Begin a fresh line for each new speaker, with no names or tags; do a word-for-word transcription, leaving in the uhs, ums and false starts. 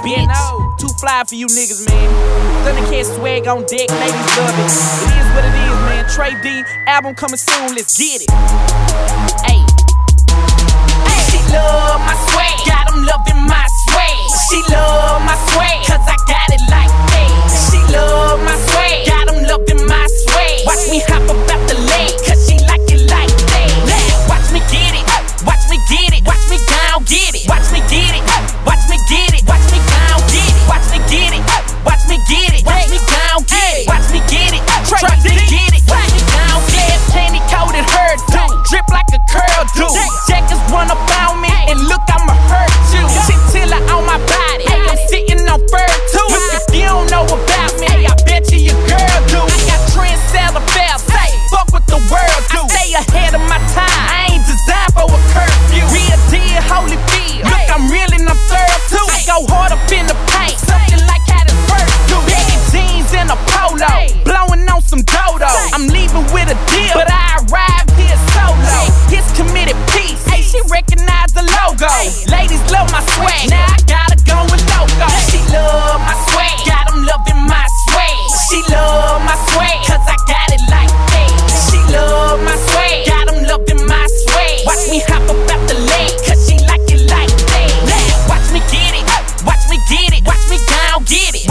bitch. Too fly for you niggas, man. Thundercat swag on deck, ladies love it. It is what it is, man. Trey D, album coming soon, let's get it. Ayy.
She love my swag, got 'em loving my swag. She love my swag, cause I got it like that. She love my swag, got 'em loving my swag. Watch me hop up out the leg, cause she like it like that. Watch me get it, watch me get it, watch me down get it. Watch me get it, watch me get it, watch me down get it. Watch me get it, watch me get it, watch me down get it. Watch me get it, try to get it, watch me down get it. Candy coated hairdo, drip like a curl do. Jackers run up on me, and look, I'ma hurt you. Chinchilla on my body, hey, I'm sitting on fur too. If you don't know about me, hey, I bet you your girl do. I got trendsetter fast, say, fuck what the world do. I stay ahead of my time, I ain't designed for a curfew. Real deal, Holyfield, look, I'm real and I'm thorough too. I go hard up in the paint, something like how this first do. Baggy jeans and a polo, blowing on some dodo. I'm leaving with a deal, but I arrived here solo. It's committed peace, hey, she recognize the logo. Ladies love my swag, now I gotta go with logo. She love my swag, got 'em loving my swag. She love my swag, cause I got it like that. She love my swag, got 'em loving my swag. Watch me hop up out the leg, cause she like it like that. Watch me get it, watch me get it, watch me down get it.